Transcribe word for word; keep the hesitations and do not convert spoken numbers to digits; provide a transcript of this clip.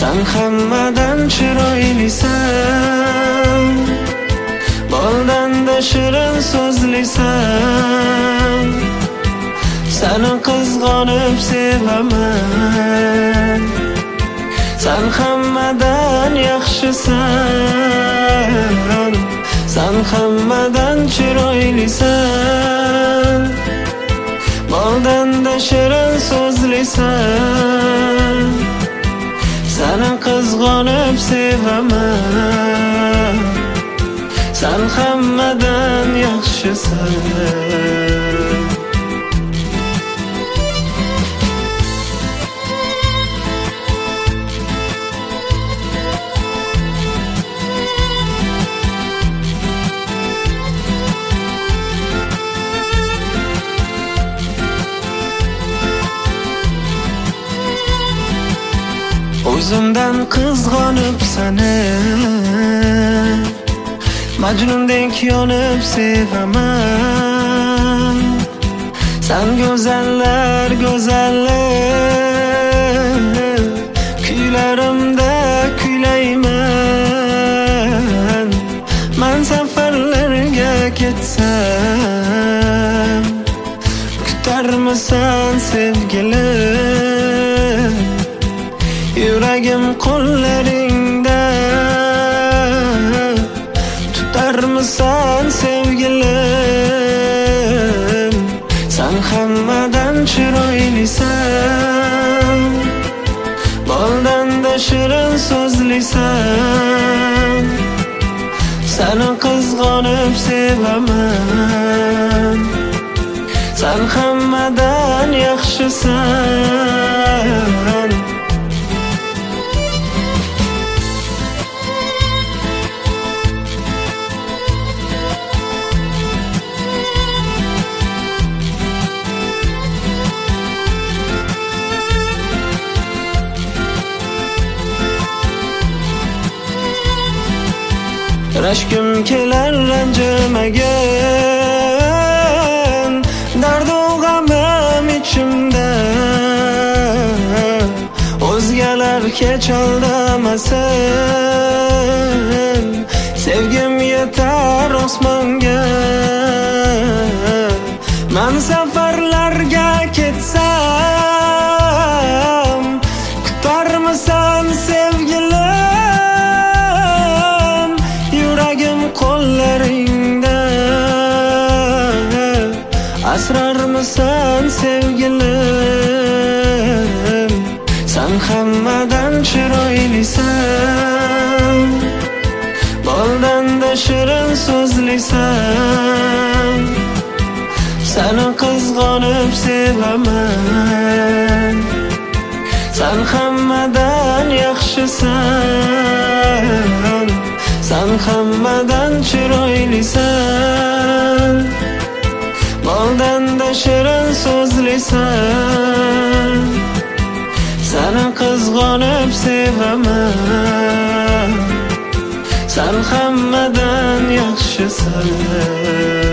Sen hammadan chiroylisan, boldan-da shirin so'zlisan. Seni qizg'onib sevaman. Sen hammadan yaxshisan, sen hammadan chiroylisan, boldan-da shirin so'zlisan. Seni qizg'onib sevaman. Sen hammadan yaxshisan. O'zimdan qizg'onib seni, Majnundek yonib sevaman. Sen go'zallar go'zali, kuylarimda kuylayman. Men safarlarga ketsam, kutarmisan sevgilim? Yuragim qo'llaringda, tutarmisan sevgilim? Sen hammadan chiroylisan, boldan-da shirin so'zlisan. Seni qizg'onib sevaman. Sen hammadan yaxshisan. Rashkim kelar ranjimagan, dardu g'amim ichimda. O'zgalar kech aldamasin, sevgim yetar osmonga. Men safarlarga ketsam, kutarmisan sevgilim? Yuragim qo'llaringda, asrarmisan sevgilim? Sen hammadan chiroylisan, boldan-da shirin so'zlisan. Seni qizg'onib sevaman. Sen hammadan yaxshisan, sen hammadan chiroylisan, boldan-da shirin so'zlisan. Seni qizg'onib sevaman. Sen hammadan yaxshisan.